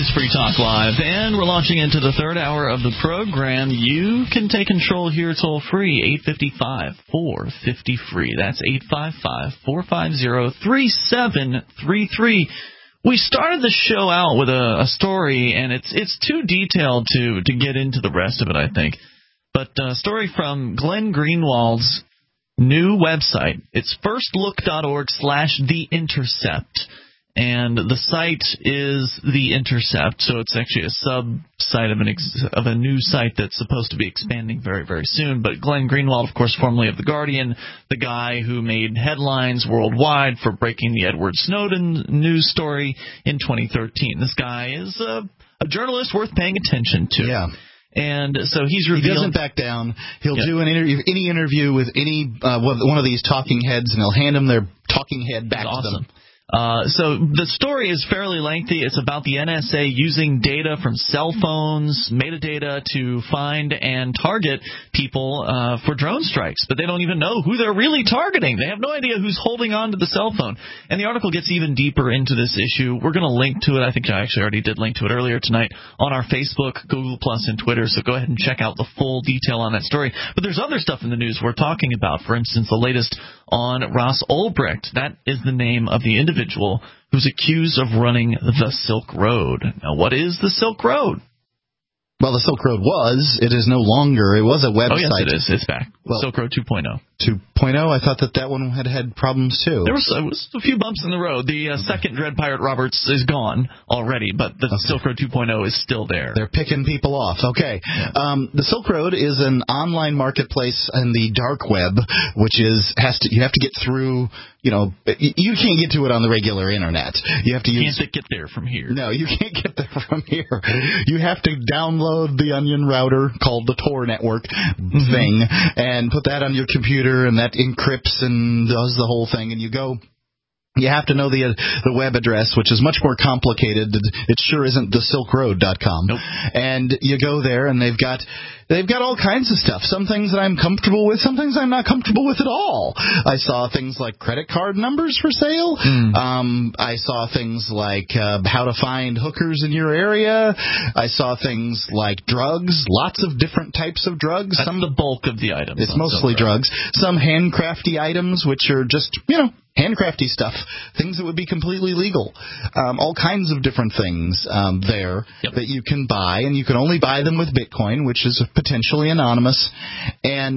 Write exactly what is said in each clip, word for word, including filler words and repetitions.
is Free Talk Live, and we're launching into the third hour of the program. You can take control here toll-free, eight five five, four five zero, free. That's eight five five, four five zero, three seven three three. We started the show out with a, a story, and it's it's too detailed to, to get into the rest of it, I think. But a story from Glenn Greenwald's new website. It's firstlook.org slash The Intercept. And the site is The Intercept, so it's actually a sub-site of, an ex- of a new site that's supposed to be expanding very, very soon. But Glenn Greenwald, of course, formerly of The Guardian, the guy who made headlines worldwide for breaking the Edward Snowden news story in twenty thirteen. This guy is a, a journalist worth paying attention to. Yeah. And so he's revealed... He doesn't back down. He'll yeah. do an interview, any interview with any uh, one of these talking heads, and he'll hand them their talking head back That's to awesome. them. Uh, so the story is fairly lengthy. It's about the N S A using data from cell phones, metadata, to find and target people uh, for drone strikes. But they don't even know who they're really targeting. They have no idea who's holding on to the cell phone. And the article gets even deeper into this issue. We're going to link to it. I think I actually already did link to it earlier tonight on our Facebook, Google Plus, and Twitter. So go ahead and check out the full detail on that story. But there's other stuff in the news we're talking about. For instance, the latest on Ross Ulbricht. That is the name of the individual who's accused of running the Silk Road. Now, what is the Silk Road? Well, the Silk Road was. It is no longer. It was a website. Oh, yes, it is. It's back. Well, Silk Road two point oh. two point oh? I thought that that one had had problems, too. There was, uh, was a few bumps in the road. The uh, second Dread Pirate Roberts is gone already, but the okay. Silk Road two point oh is still there. They're picking people off. Okay. Yeah. Um, the Silk Road is an online marketplace in the dark web, which is has to you have to get through. You know, you can't get to it on the regular internet. You have to you use. Can't get there from here. No, you can't get there from here. You have to download the Onion router called the Tor network mm-hmm. thing and put that on your computer, and that encrypts and does the whole thing. And you go. You have to know the uh, the web address, which is much more complicated. It sure isn't the silk road dot com. Nope. And you go there, and they've got they've got all kinds of stuff. Some things that I'm comfortable with, some things I'm not comfortable with at all. I saw things like credit card numbers for sale. Mm. Um, I saw things like uh, how to find hookers in your area. I saw things like drugs, lots of different types of drugs. That's some the bulk of the items. It's mostly drugs. Some handcrafty items, which are just, you know, handcrafty stuff, things that would be completely legal, um, all kinds of different things um, there yep. that you can buy, and you can only buy them with Bitcoin, which is potentially anonymous. And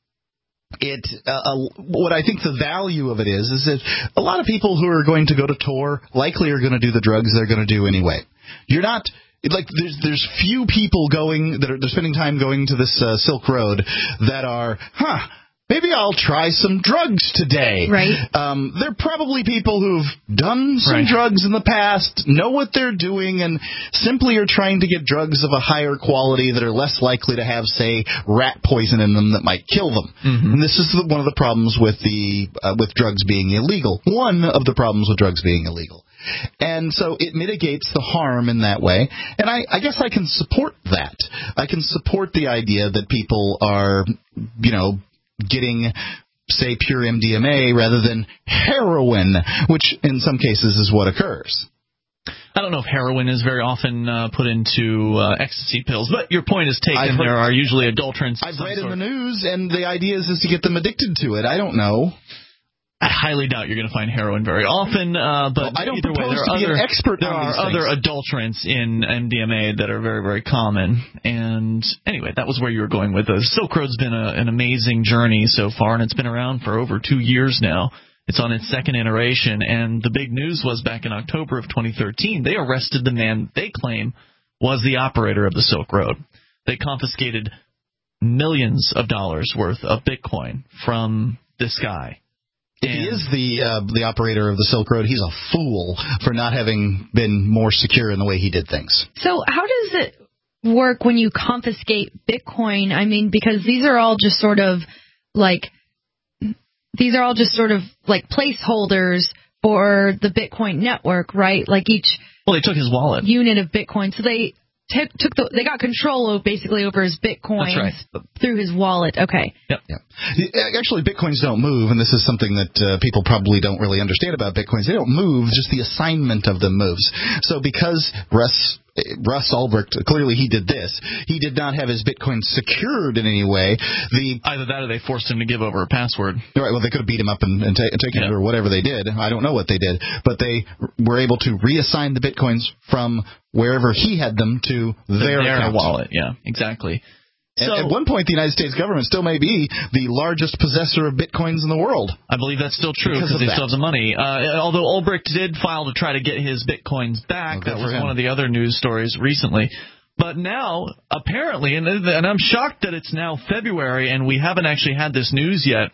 it, uh, what I think the value of it is, is that a lot of people who are going to go to Tor likely are going to do the drugs they're going to do anyway. You're not. Like there's there's few people going that are they're spending time going to this uh, Silk Road that are, huh. Maybe I'll try some drugs today. Right. Um, they're probably people who've done some right. drugs in the past, know what they're doing, and simply are trying to get drugs of a higher quality that are less likely to have, say, rat poison in them that might kill them. Mm-hmm. And this is the, one of the problems with the uh, with drugs being illegal. One of the problems with drugs being illegal. And so it mitigates the harm in that way. And I, I guess I can support that. I can support the idea that people are, you know, getting, say, pure M D M A rather than heroin, which in some cases is what occurs. I don't know if heroin is very often uh, put into uh, ecstasy pills, but your point is taken. Heard, there are usually adulterants. I've read sort. in the news, and the idea is, is to get them addicted to it. I don't know. I highly doubt you're going to find heroin very often, uh, but well, I don't either way, there to are be other, an expert there on are these other things. adulterants in M D M A that are very, very common. And anyway, that was where you were going with it. Silk Road's been a, an amazing journey so far, and it's been around for over two years now. It's on its second iteration, and the big news was back in October of twenty thirteen, they arrested the man they claim was the operator of the Silk Road. They confiscated millions of dollars worth of Bitcoin from this guy. If he is the uh, the operator of the Silk Road, he's a fool for not having been more secure in the way he did things. So how does it work when you confiscate Bitcoin? I mean, because these are all just sort of like these are all just sort of like placeholders for the Bitcoin network, right? Like each well, they took his wallet unit of Bitcoin, so they t- took the they got control of basically over his Bitcoins right. through his wallet. Okay. Yep. Yeah. Actually, Bitcoins don't move, and this is something that uh, people probably don't really understand about Bitcoins. They don't move; just the assignment of them moves. So, because Russ Russ Ulbricht, clearly he did this. He did not have his Bitcoin secured in any way. The Either that or they forced him to give over a password. Right, well, they could have beat him up and, and, ta- and taken yeah. it or whatever they did. I don't know what they did. But they were able to reassign the Bitcoins from wherever he had them to their, their account. wallet. Yeah, exactly. So, at one point, the United States government still may be the largest possessor of Bitcoins in the world. I believe that's still true because they that. still have the money. Uh, although Ulbricht did file to try to get his Bitcoins back. Okay, that was him. one of the other news stories recently. But now, apparently, and, and I'm shocked that it's now February and we haven't actually had this news yet,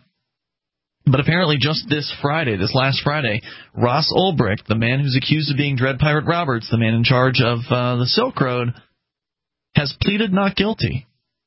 but apparently just this Friday, this last Friday, Ross Ulbricht, the man who's accused of being Dread Pirate Roberts, the man in charge of uh, the Silk Road, has pleaded not guilty.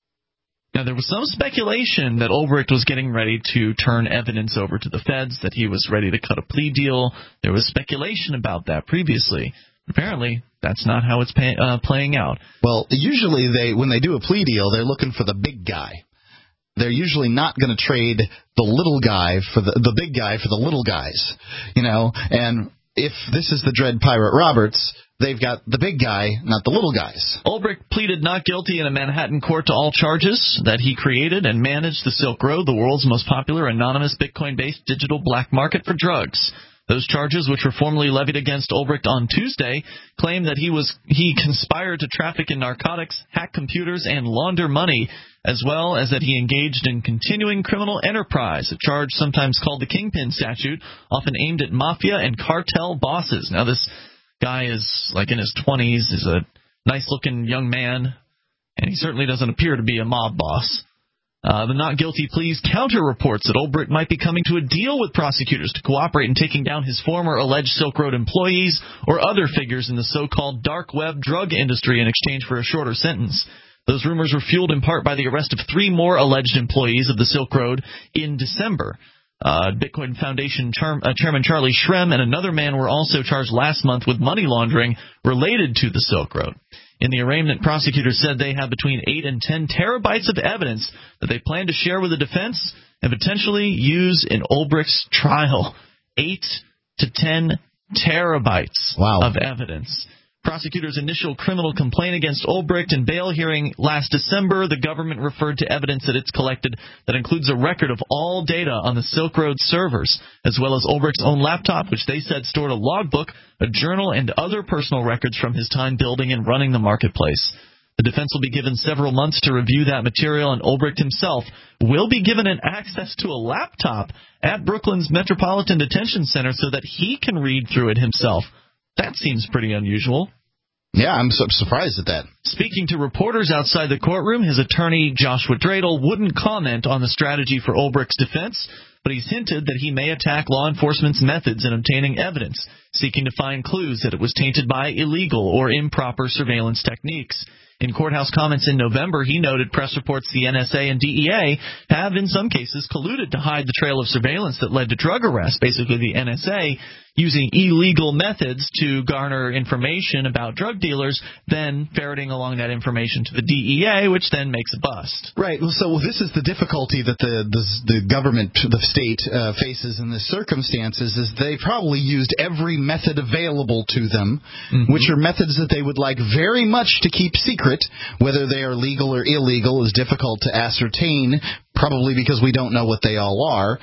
Now, there was some speculation that Ulbricht was getting ready to turn evidence over to the feds, that he was ready to cut a plea deal. There was speculation about that previously. Apparently, that's not how it's pay, uh, playing out. Well, usually they when they do a plea deal, they're looking for the big guy. They're usually not going to trade the little guy for the the big guy for the little guys, you know. And if this is the Dread Pirate Roberts, they've got the big guy, not the little guys. Ulbricht pleaded not guilty in a Manhattan court to all charges that he created and managed the Silk Road, the world's most popular anonymous Bitcoin-based digital black market for drugs. Those charges, which were formally levied against Ulbricht on Tuesday, claim that he was he conspired to traffic in narcotics, hack computers, and launder money, as well as that he engaged in continuing criminal enterprise, a charge sometimes called the Kingpin Statute, often aimed at mafia and cartel bosses. Now, this guy is like in his twenties, is a nice-looking young man, and he certainly doesn't appear to be a mob boss. Uh, the not guilty pleas counter reports that Ulbricht might be coming to a deal with prosecutors to cooperate in taking down his former alleged Silk Road employees or other figures in the so-called dark web drug industry in exchange for a shorter sentence. Those rumors were fueled in part by the arrest of three more alleged employees of the Silk Road in December. Uh, Bitcoin Foundation Char- uh, Chairman Charlie Shrem and another man were also charged last month with money laundering related to the Silk Road. In the arraignment, prosecutors said they have between eight and ten terabytes of evidence that they plan to share with the defense and potentially use in Ulbricht's trial. Eight to ten terabytes wow. of evidence. Prosecutors' initial criminal complaint against Ulbricht in bail hearing last December, the government referred to evidence that it's collected that includes a record of all data on the Silk Road servers, as well as Ulbricht's own laptop, which they said stored a logbook, a journal, and other personal records from his time building and running the marketplace. The defense will be given several months to review that material, and Ulbricht himself will be given an access to a laptop at Brooklyn's Metropolitan Detention Center so that he can read through it himself. That seems pretty unusual. Yeah, I'm so surprised at that. Speaking to reporters outside the courtroom, his attorney, Joshua Dreidel, wouldn't comment on the strategy for Ulbricht's defense, but he's hinted that he may attack law enforcement's methods in obtaining evidence, seeking to find clues that it was tainted by illegal or improper surveillance techniques. In courthouse comments in November, he noted press reports the N S A and D E A have, in some cases, colluded to hide the trail of surveillance that led to drug arrests, basically the N S A using illegal methods to garner information about drug dealers, then ferreting along that information to the D E A, which then makes a bust. Right. Well, so this is the difficulty that the the, the government, the state, uh, faces in this circumstances, is they probably used every method available to them, mm-hmm. which are methods that they would like very much to keep secret. Whether they are legal or illegal is difficult to ascertain, probably because we don't know what they all are.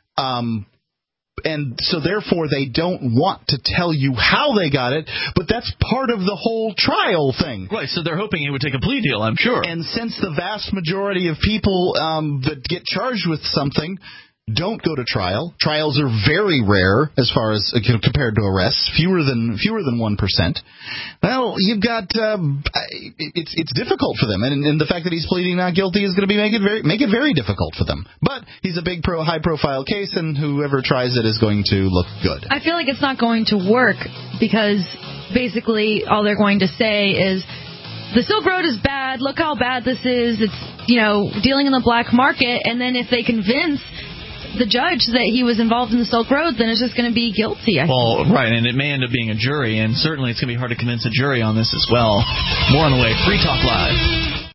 Um, and so, therefore, they don't want to tell you how they got it, but that's part of the whole trial thing. Right, so they're hoping he would take a plea deal, I'm sure. And since the vast majority of people um, that get charged with something don't go to trial. Trials are very rare as far as uh, compared to arrests, fewer than fewer than one percent. Well, you've got um, it's it's difficult for them, and, and the fact that he's pleading not guilty is going to be make it very make it very difficult for them. But he's a big pro high profile case, and whoever tries it is going to look good. I feel like it's not going to work because basically all they're going to say is, the Silk Road is bad. Look how bad this is. It's, you know, dealing in the black market. And then if they convince the judge that he was involved in the Silk Road, then it's just going to be guilty. I well, think. Right, and it may end up being a jury, and certainly it's going to be hard to convince a jury on this as well. More on the way. Free Talk Live.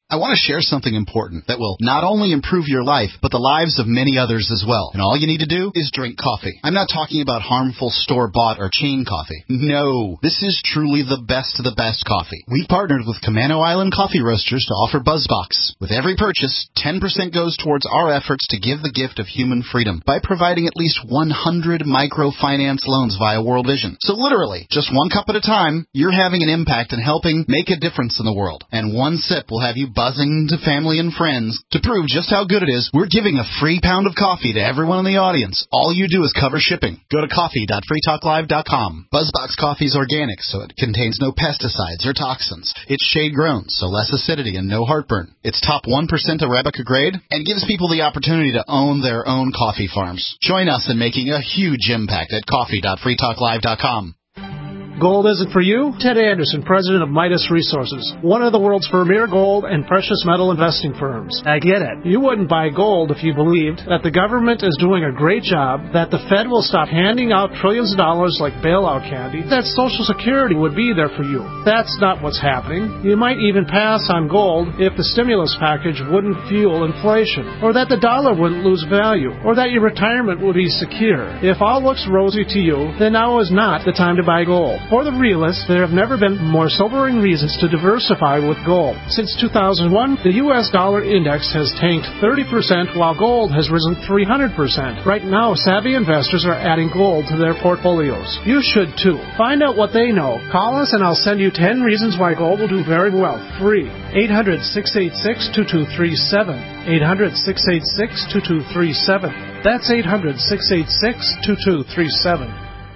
I want to share something important that will not only improve your life, but the lives of many others as well. And all you need to do is drink coffee. I'm not talking about harmful store-bought or chain coffee. No, this is truly the best of the best coffee. We've partnered with Camano Island Coffee Roasters to offer BuzzBox. With every purchase, ten percent goes towards our efforts to give the gift of human freedom by providing at least one hundred microfinance loans via World Vision. So literally, just one cup at a time, you're having an impact and helping make a difference in the world. And one sip will have you buzzing to family and friends. To prove just how good it is, we're giving a free pound of coffee to everyone in the audience. All you do is cover shipping. Go to coffee dot free talk live dot com. BuzzBox coffee is organic, so it contains no pesticides or toxins. It's shade-grown, so less acidity and no heartburn. It's top one percent Arabica grade and gives people the opportunity to own their own coffee farms. Join us in making a huge impact at coffee dot free talk live dot com. Gold isn't for you? Ted Anderson, president of Midas Resources, one of the world's premier gold and precious metal investing firms. I get it. You wouldn't buy gold if you believed that the government is doing a great job, that the Fed will stop handing out trillions of dollars like bailout candy, that Social Security would be there for you. That's not what's happening. You might even pass on gold if the stimulus package wouldn't fuel inflation, or that the dollar wouldn't lose value, or that your retirement would be secure. If all looks rosy to you, then now is not the time to buy gold. For the realists, there have never been more sobering reasons to diversify with gold. Since two thousand one, the U S dollar index has tanked thirty percent while gold has risen three hundred percent. Right now, savvy investors are adding gold to their portfolios. You should too. Find out what they know. Call us and I'll send you ten reasons why gold will do very well. Free. eight hundred, six eight six, two two three seven. eight hundred, six eight six, two two three seven. That's eight hundred, six eight six, two two three seven.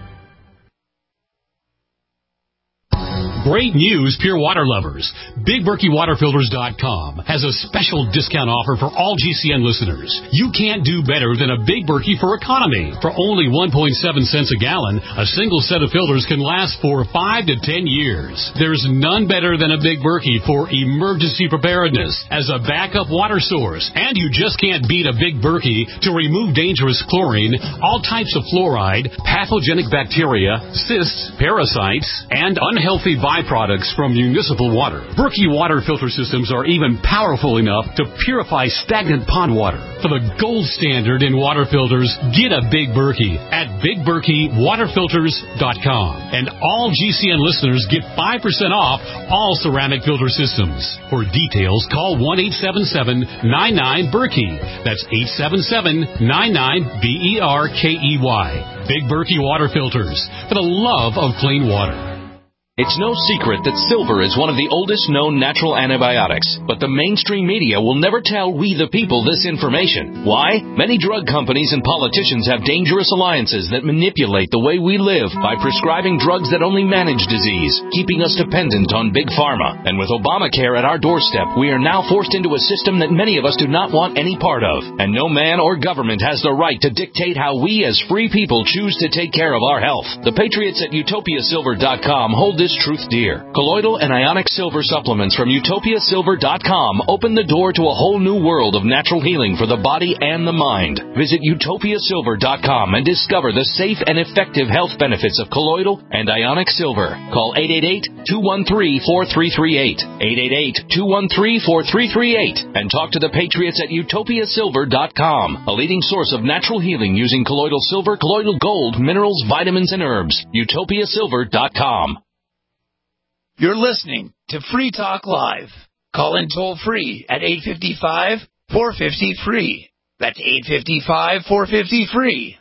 Great news, pure water lovers. Big Berkey Water Filters dot com has a special discount offer for all G C N listeners. You can't do better than a Big Berkey for economy. For only one point seven cents a gallon, a single set of filters can last for five to ten years. There's none better than a Big Berkey for emergency preparedness as a backup water source. And you just can't beat a Big Berkey to remove dangerous chlorine, all types of fluoride, pathogenic bacteria, cysts, parasites, and unhealthy byproducts from municipal water. Berkey water filter systems are even powerful enough to purify stagnant pond water. For the gold standard in water filters, get a Big Berkey at Big Berkey Water Filters dot com. And all G C N listeners get five percent off all ceramic filter systems. For details, call one eight seven seven, nine nine, Berkey. That's eight seven seven, nine nine, B E R K E Y. Big Berkey Water Filters, for the love of clean water. It's no secret that silver is one of the oldest known natural antibiotics, but the mainstream media will never tell we the people this information. Why? Many drug companies and politicians have dangerous alliances that manipulate the way we live by prescribing drugs that only manage disease, keeping us dependent on big pharma. And with Obamacare at our doorstep, we are now forced into a system that many of us do not want any part of. And no man or government has the right to dictate how we as free people choose to take care of our health. The patriots at Utopia Silver dot com hold this truth dear. Colloidal and ionic silver supplements from Utopia Silver dot com open the door to a whole new world of natural healing for the body and the mind. Visit Utopia Silver dot com and discover the safe and effective health benefits of colloidal and ionic silver. Call eight eight eight, two one three, four three three eight, eight eight eight, two one three, four three three eight, and talk to the patriots at Utopia Silver dot com, a leading source of natural healing using colloidal silver, colloidal gold, minerals, vitamins, and herbs. Utopia Silver dot com. You're listening to Free Talk Live. Call in toll free at eight five five, four five zero, free. That's eight five five, four five zero, free.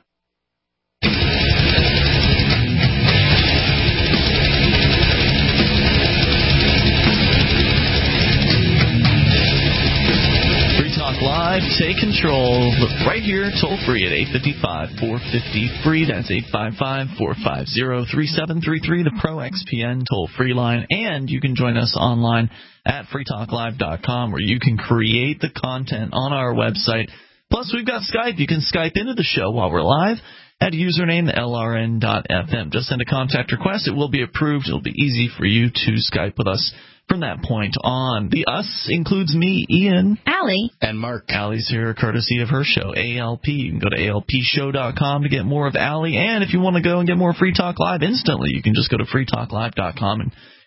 Live, take control right here, toll free at eight five five, four five zero, free. That's eight five five, four five zero, three seven three three, the Pro X P N toll free line. And you can join us online at free talk live dot com, where you can create the content on our website. Plus, we've got Skype. You can Skype into the show while we're live at username L R N dot F M. Just send a contact request. It will be approved. It'll be easy for you to Skype with us from that point on. The us includes me, Ian, Allie, and Mark. Allie's here courtesy of her show, A L P. You can go to A L P show dot com to get more of Allie. And if you want to go and get more Free Talk Live instantly, you can just go to free talk live dot com and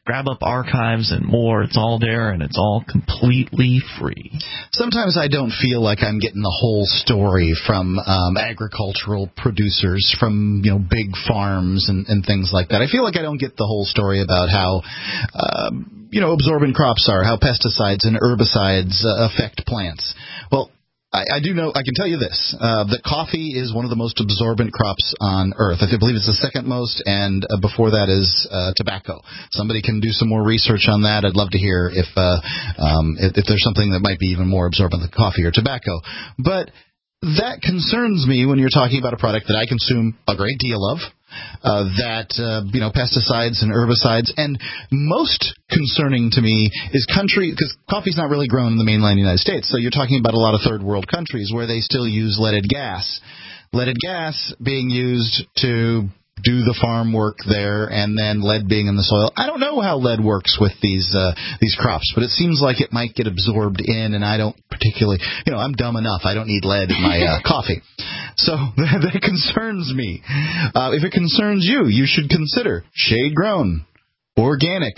grab up archives and more. It's all there, and it's all completely free. Sometimes I don't feel like I'm getting the whole story from um, agricultural producers, from you know big farms and, and things like that. I feel like I don't get the whole story about how uh, you know absorbent crops are, how pesticides and herbicides uh, affect plants. Well, I, I do know, I can tell you this, uh, that coffee is one of the most absorbent crops on Earth. I believe it's the second most, and uh, before that is uh, tobacco. Somebody can do some more research on that. I'd love to hear if, uh, um, if, if there's something that might be even more absorbent than coffee or tobacco. But that concerns me when you're talking about a product that I consume a great deal of. Uh, that, uh, you know, pesticides and herbicides. And most concerning to me is country, because coffee's not really grown in the mainland United States. So you're talking about a lot of third world countries where they still use leaded gas. Leaded gas being used to do the farm work there, and then lead being in the soil. I don't know how lead works with these uh, these crops, but it seems like it might get absorbed in, and I don't particularly, you know, I'm dumb enough. I don't need lead in my uh, coffee. So that, that concerns me. Uh, if it concerns you, you should consider shade-grown, organic,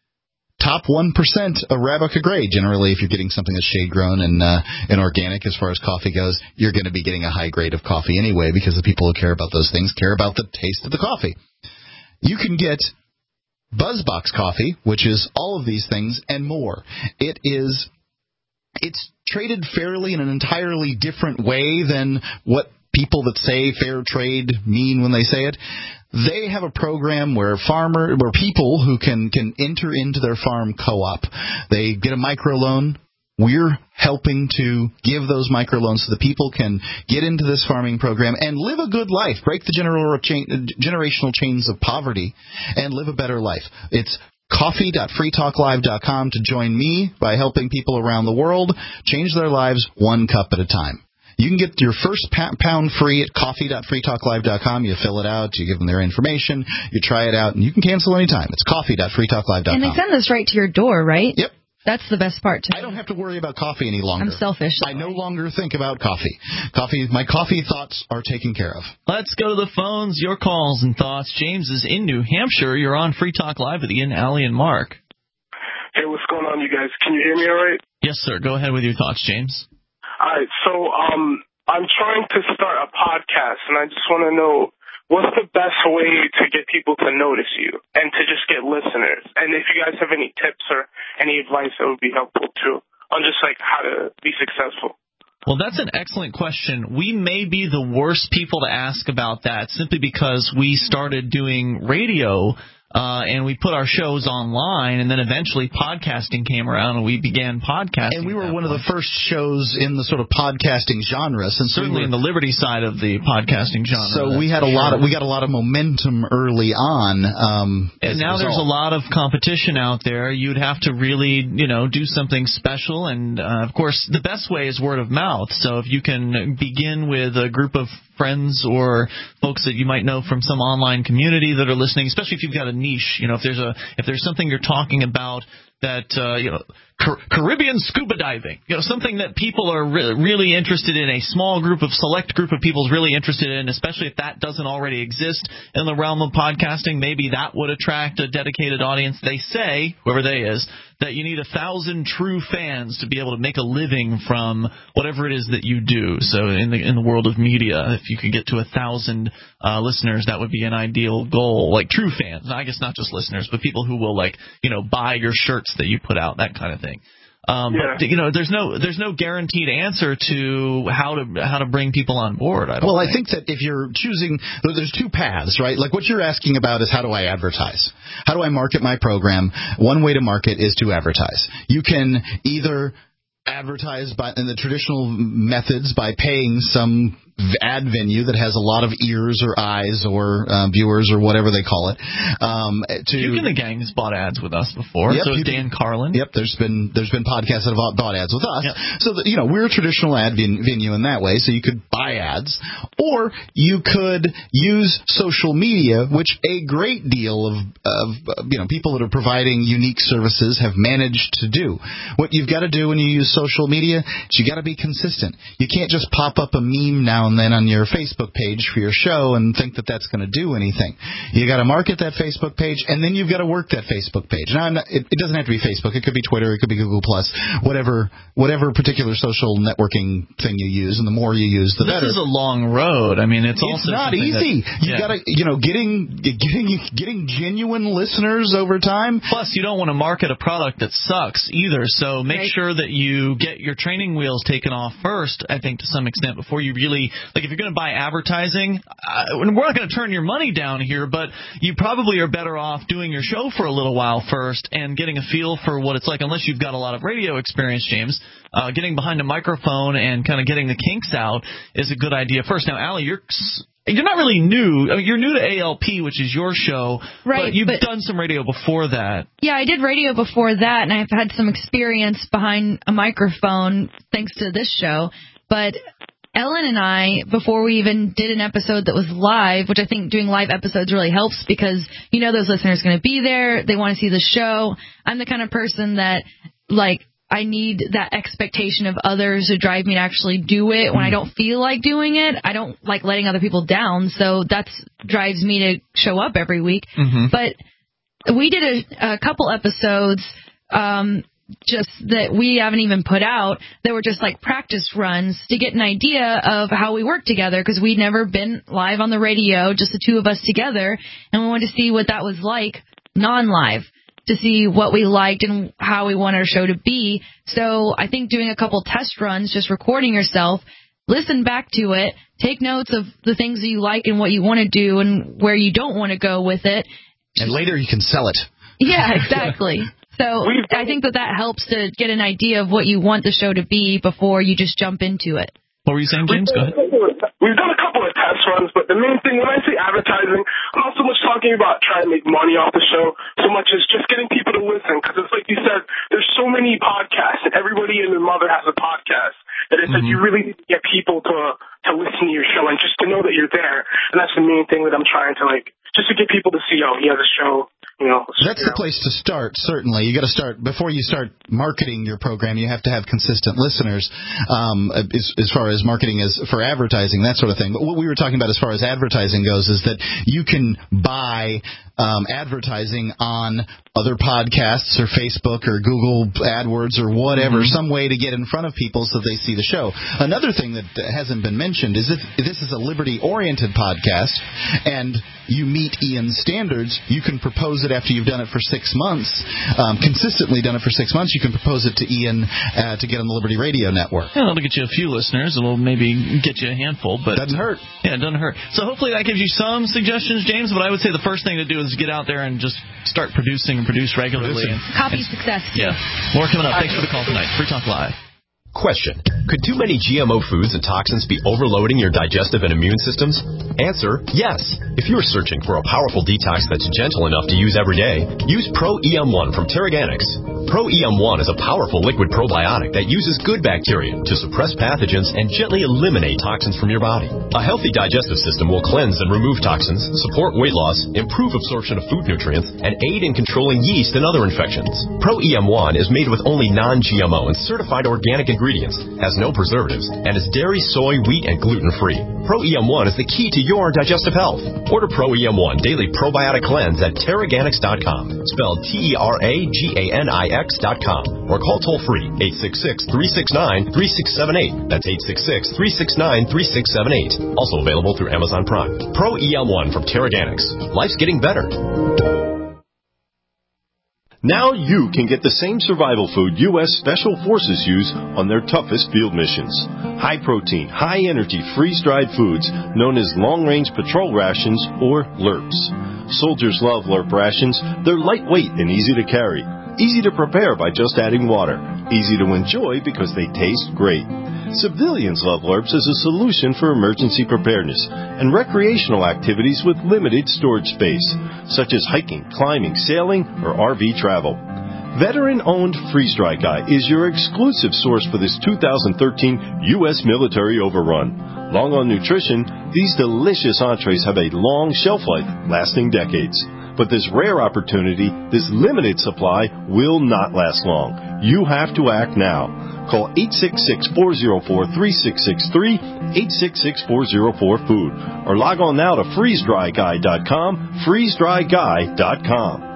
top one percent Arabica grade. Generally, if you're getting something that's shade-grown and, uh, and organic as far as coffee goes, you're going to be getting a high grade of coffee anyway, because the people who care about those things care about the taste of the coffee. You can get BuzzBox coffee, which is all of these things and more. It is it's traded fairly in an entirely different way than what people that say fair trade mean when they say it. They have a program where farmer, where people who can, can enter into their farm co-op. They get a microloan. We're helping to give those microloans so that people can get into this farming program and live a good life, break the general chain, generational chains of poverty, and live a better life. It's coffee dot free talk live dot com to join me by helping people around the world change their lives one cup at a time. You can get your first pound free at coffee dot free talk live dot com. You fill it out, you give them their information, you try it out, and you can cancel anytime. It's coffee dot free talk live dot com. And they send this right to your door, right? Yep. That's the best part, too. I don't have to worry about coffee any longer. I'm selfish. I no longer think about coffee. Coffee, my coffee thoughts are taken care of. Let's go to the phones, your calls and thoughts. James is in New Hampshire. You're on Free Talk Live with Ian, Allie, and Mark. Hey, what's going on, you guys? Can you hear me all right? Yes, sir. Go ahead with your thoughts, James. All right, so um, I'm trying to start a podcast, and I just want to know, what's the best way to get people to notice you and to just get listeners? And if you guys have any tips or any advice, that would be helpful too, on just like how to be successful. Well, that's an excellent question. We may be the worst people to ask about that simply because we started doing radio Uh, and we put our shows online, and then eventually podcasting came around, and we began podcasting. And we were one point. of the first shows in the sort of podcasting genre, since certainly we were, in the Liberty side of the podcasting genre. So we had a sure. lot of we got a lot of momentum early on. Um, and now a there's a lot of competition out there. You'd have to really, you know, do something special, and uh, of course, the best way is word of mouth. So if you can begin with a group of friends or folks that you might know from some online community that are listening, especially if you've got a niche, you know, if there's a if there's something you're talking about that uh, you know, Car- Caribbean scuba diving, you know, something that people are re- really interested in, a small group of select group of people is really interested in, especially if that doesn't already exist in the realm of podcasting, maybe that would attract a dedicated audience. They say, whoever they is, that you need a thousand true fans to be able to make a living from whatever it is that you do. So in the in the world of media, if you could get to a thousand uh, listeners, that would be an ideal goal. Like true fans, I guess not just listeners, but people who will like you know buy your shirts that you put out, that kind of thing. Um, yeah. But you know, there's no there's no guaranteed answer to how to how to bring people on board. I don't well, think. I think that if you're choosing, there's two paths, right? Like what you're asking about is how do I advertise? How do I market my program? One way to market is to advertise. You can either advertise by in the traditional methods by paying some ad venue that has a lot of ears or eyes or uh, viewers or whatever they call it. Um, to Puke and the Gang has bought ads with us before. Yep, so Puke, Dan Carlin. Yep, there's been there's been podcasts that have bought ads with us. Yep. So that, you know we're a traditional ad ven- venue in that way. So you could buy ads, or you could use social media, which a great deal of of you know people that are providing unique services have managed to do. What you've got to do when you use social media is you got to be consistent. You can't just pop up a meme now now and then on your Facebook page for your show and think that that's going to do anything. You got to market that Facebook page, and then you've got to work that Facebook page. Now, I'm not, it, it doesn't have to be Facebook. It could be Twitter. It could be Google Plus. Whatever, whatever particular social networking thing you use, and the more you use, the this better. This is a long road. I mean, it's, it's also not easy. That, you yeah. got to, you know, getting getting getting genuine listeners over time. Plus, you don't want to market a product that sucks either. So make right. sure that you get your training wheels taken off first. I think to some extent before you really like. If you're going to buy advertising, uh, we're not going to turn your money down here, but you probably are better off doing your show for a little while first and getting a feel for what it's like. Unless you've got a lot of radio experience, James, uh, getting behind a microphone and kind of getting the kinks out is a good idea first. Now, Allie, you're you're not really new. I mean, you're new to A L P, which is your show, right? But you've but, done some radio before that. Yeah, I did radio before that, and I've had some experience behind a microphone thanks to this show. But Ellen and I, before we even did an episode that was live, which I think doing live episodes really helps because you know those listeners are going to be there. They want to see the show. I'm the kind of person that, like, I need that expectation of others to drive me to actually do it when I don't feel like doing it. I don't like letting other people down, so that drives me to show up every week. Mm-hmm. But we did a, a couple episodes um, just that we haven't even put out. They were just like practice runs to get an idea of how we work together because we'd never been live on the radio, just the two of us together, and we wanted to see what that was like non-live, to see what we liked and how we want our show to be. So I think doing a couple test runs, just recording yourself, listen back to it, take notes of the things that you like and what you want to do and where you don't want to go with it. And later you can sell it. Yeah, exactly. So I think that that helps to get an idea of what you want the show to be before you just jump into it. What were you saying, James? Go ahead. We've done a couple of test runs, but the main thing, when I say advertising, I'm not so much talking about trying to make money off the show, so much as just getting people to listen. Because it's like you said, there's so many podcasts, and everybody and their mother has a podcast. That it's mm-hmm. like you really need to get people to to listen to your show and just to know that you're there. And that's the main thing that I'm trying to, like, just to get people to see, oh, he has a show. You know, that's the place to start, certainly. You got to start, before you start marketing your program, you have to have consistent listeners um, as, as far as marketing is for advertising, that sort of thing. But what we were talking about as far as advertising goes is that you can buy um, advertising on other podcasts or Facebook or Google AdWords or whatever, mm-hmm. some way to get in front of people so they see the show. Another thing that hasn't been mentioned is if this is a liberty-oriented podcast and you meet Ian's standards, you can propose it after you've done it for six months, um, consistently done it for six months, you can propose it to Ian uh, to get on the Liberty Radio Network. Yeah, that'll get you a few listeners. It'll maybe get you a handful, but doesn't hurt. Yeah, it doesn't hurt. So hopefully that gives you some suggestions, James, but I would say the first thing to do is get out there and just start producing and produce regularly. And, Copy and, success. Yeah. More coming up. Thanks for the call tonight. Free Talk Live. Question. Could too many G M O foods and toxins be overloading your digestive and immune systems? Answer, yes. If you're searching for a powerful detox that's gentle enough to use every day, use Pro E M one from Terraganics. Pro E M one is a powerful liquid probiotic that uses good bacteria to suppress pathogens and gently eliminate toxins from your body. A healthy digestive system will cleanse and remove toxins, support weight loss, improve absorption of food nutrients, and aid in controlling yeast and other infections. Pro E M one is made with only non-G M O and certified organic ingredients. Ingredients, has no preservatives, and is dairy, soy, wheat, and gluten-free. Pro E M one is the key to your digestive health. Order Pro E M one Daily Probiotic Cleanse at Terraganics dot com, spelled T E R A G A N I X dot com, or call toll-free eight six six, three six nine, three six seven eight. That's eight six six, three six nine, three six seven eight. Also available through Amazon Prime. Pro E M one from Terraganics. Life's getting better. Now you can get the same survival food U S Special Forces use on their toughest field missions. High-protein, high-energy, freeze-dried foods known as long-range patrol rations, or L R Ps. Soldiers love L R P rations. They're lightweight and easy to carry. Easy to prepare by just adding water. Easy to enjoy because they taste great. Civilians love L R Ps as a solution for emergency preparedness and recreational activities with limited storage space, such as hiking, climbing, sailing, or R V travel. Veteran-owned Freeze Dry Guy is your exclusive source for this two thousand thirteen U S military overrun. Long on nutrition, these delicious entrees have a long shelf life, lasting decades. But this rare opportunity, this limited supply, will not last long. You have to act now. Call eight six six, four zero four, three six six three, eight six six, four zero four, food, or log on now to freeze dry guy dot com, freeze dry guy dot com.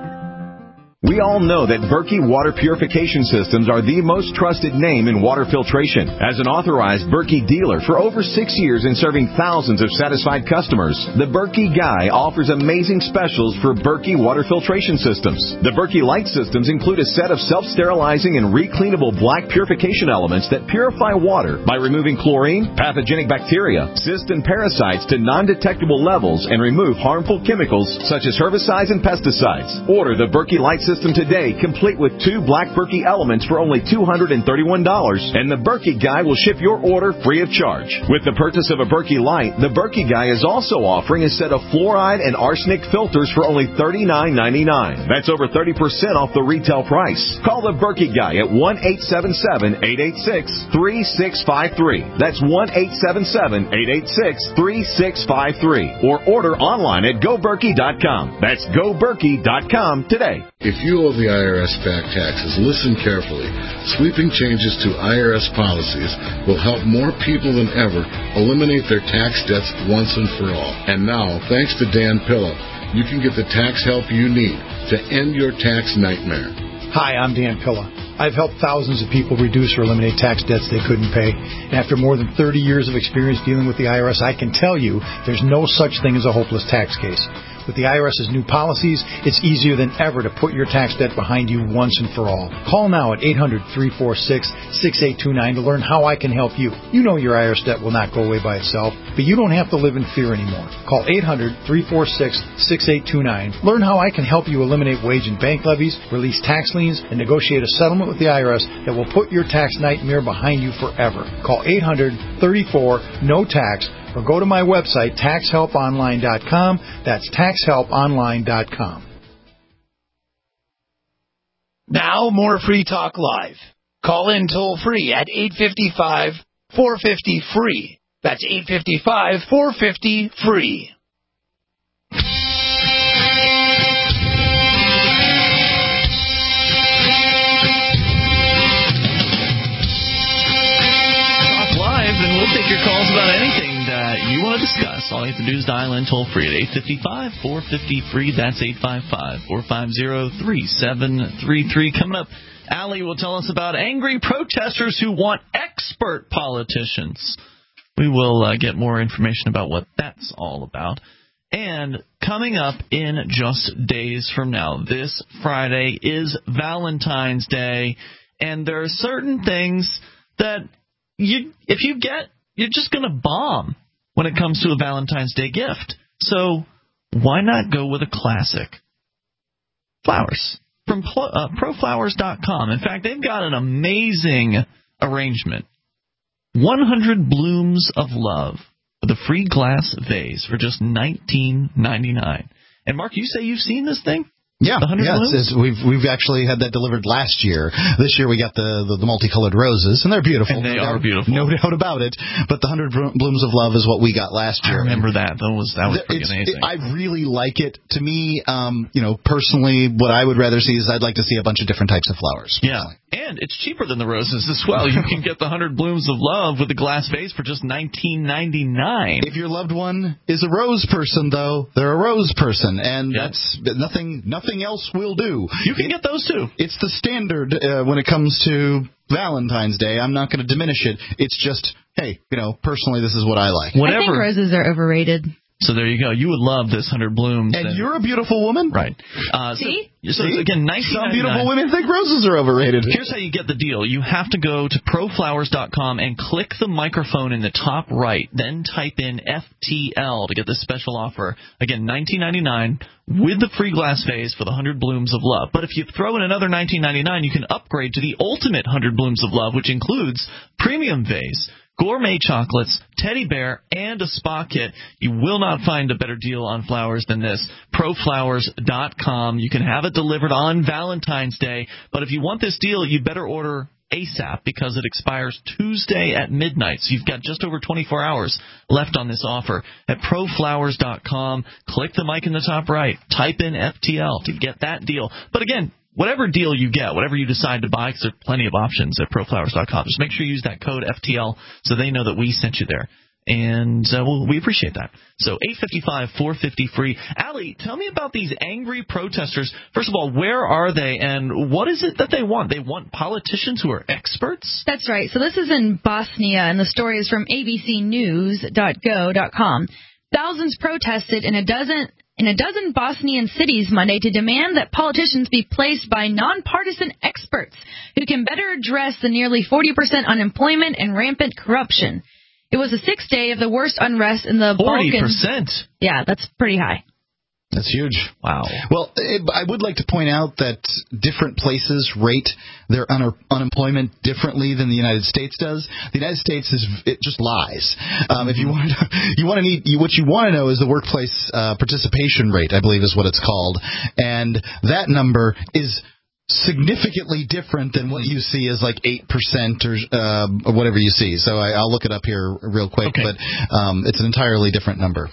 We all know that Berkey Water Purification Systems are the most trusted name in water filtration. As an authorized Berkey dealer for over six years and serving thousands of satisfied customers, the Berkey Guy offers amazing specials for Berkey Water Filtration Systems. The Berkey Light Systems include a set of self-sterilizing and recleanable black purification elements that purify water by removing chlorine, pathogenic bacteria, cysts, and parasites to non-detectable levels and remove harmful chemicals such as herbicides and pesticides. Order the Berkey Light System System today, complete with two black Berkey elements for only two hundred thirty-one dollars, and the Berkey Guy will ship your order free of charge. With the purchase of a Berkey Light, the Berkey Guy is also offering a set of fluoride and arsenic filters for only thirty-nine ninety-nine. That's over thirty percent off the retail price. Call the Berkey Guy at one eight seven seven, eight eight six, three six five three. That's one eight seven seven, eight eight six, three six five three. Or order online at go berkey dot com. That's go berkey dot com today. If you owe the I R S back taxes, listen carefully. Sweeping changes to I R S policies will help more people than ever eliminate their tax debts once and for all. And now, thanks to Dan Pilla, you can get the tax help you need to end your tax nightmare. Hi, I'm Dan Pilla. I've helped thousands of people reduce or eliminate tax debts they couldn't pay. And after more than thirty years of experience dealing with the I R S, I can tell you there's no such thing as a hopeless tax case. With the I R S's new policies, it's easier than ever to put your tax debt behind you once and for all. Call now at eight hundred, three four six, six eight two nine to learn how I can help you. You know your I R S debt will not go away by itself, but you don't have to live in fear anymore. Call eight hundred, three four six, six eight two nine. Learn how I can help you eliminate wage and bank levies, release tax liens, and negotiate a settlement with the I R S that will put your tax nightmare behind you forever. Call eight hundred, thirty-four, no tax or go to my website, tax help online dot com. That's tax help online dot com. Now, more Free Talk Live. Call in toll free at eight five five, four five zero, free. That's eight five five, four five zero, free. Talk Live, and we'll take your calls about anything you want to discuss. All you have to do is dial in toll free at eight five five, four five zero, free. That's eight five five, four five zero, three seven three three. Coming up, Allie will tell us about angry protesters who want expert politicians. We will uh, get more information about what that's all about. And coming up in just days from now, this Friday is Valentine's Day, and there are certain things that you, if you get, you're just going to bomb when it comes to a Valentine's Day gift. So why not go with a classic? Flowers from uh, pro flowers dot com. In fact, they've got an amazing arrangement. one hundred blooms of love with a free glass vase for just nineteen ninety-nine. And Mark, you say you've seen this thing? Yeah, yeah it's, it's, we've we've actually had that delivered last year. This year we got the, the, the multicolored roses, and they're beautiful. And they no are doubt, beautiful. No doubt about it. But the one hundred blooms of love is what we got last year. I remember that. That was, that was pretty it's, amazing. It, I really like it. To me, um, you know, personally, what I would rather see is I'd like to see a bunch of different types of flowers. Yeah, and it's cheaper than the roses as well. You can get the one hundred blooms of love with a glass vase for just nineteen ninety-nine. If your loved one is a rose person, though, they're a rose person, and yeah. that's nothing. Nothing else will do. You can get those too. It's the standard uh, when it comes to Valentine's Day. I'm not going to diminish it. It's just, hey, you know, personally, this is what I like. Whatever. I think roses are overrated. So there you go. You would love this one hundred blooms. And, and you're a beautiful woman. Right. Uh, See? So, so See? again, nineteen ninety-nine. Some beautiful women think roses are overrated. Here's how you get the deal. You have to go to pro flowers dot com and click the microphone in the top right. Then type in F T L to get this special offer. Again, nineteen ninety-nine with the free glass vase for the one hundred blooms of love. But if you throw in another nineteen ninety-nine, you can upgrade to the ultimate one hundred blooms of love, which includes premium vase, gourmet chocolates, teddy bear, and a spa kit. You will not find a better deal on flowers than this. pro flowers dot com. You can have it delivered on Valentine's Day. But if you want this deal, you better order ASAP because it expires Tuesday at midnight. So you've got just over twenty-four hours left on this offer. At pro flowers dot com, click the mic in the top right. Type in F T L to get that deal. But again, whatever deal you get, whatever you decide to buy, because there are plenty of options at proflowers dot com. Just make sure you use that code F T L so they know that we sent you there. And uh, well, we appreciate that. So eight five five, four five zero, free. Allie, tell me about these angry protesters. First of all, where are they, and what is it that they want? They want politicians who are experts? That's right. So this is in Bosnia, and the story is from A B C news dot go dot com. Thousands protested in a dozen in a dozen Bosnian cities Monday to demand that politicians be placed by nonpartisan experts who can better address the nearly forty percent unemployment and rampant corruption. It was the sixth day of the worst unrest in the forty Balkans. forty percent? Yeah, that's pretty high. That's huge. Wow. Well, it, I would like to point out that different places rate their un- unemployment differently than the United States does. The United States is it just lies. Um, if you want to, you want to need you, what you want to know is the workplace uh, participation rate, I believe is what it's called, and that number is significantly different than what you see as like eight percent or, uh, or whatever you see. So I, I'll look it up here real quick, okay. but um, it's an entirely different number.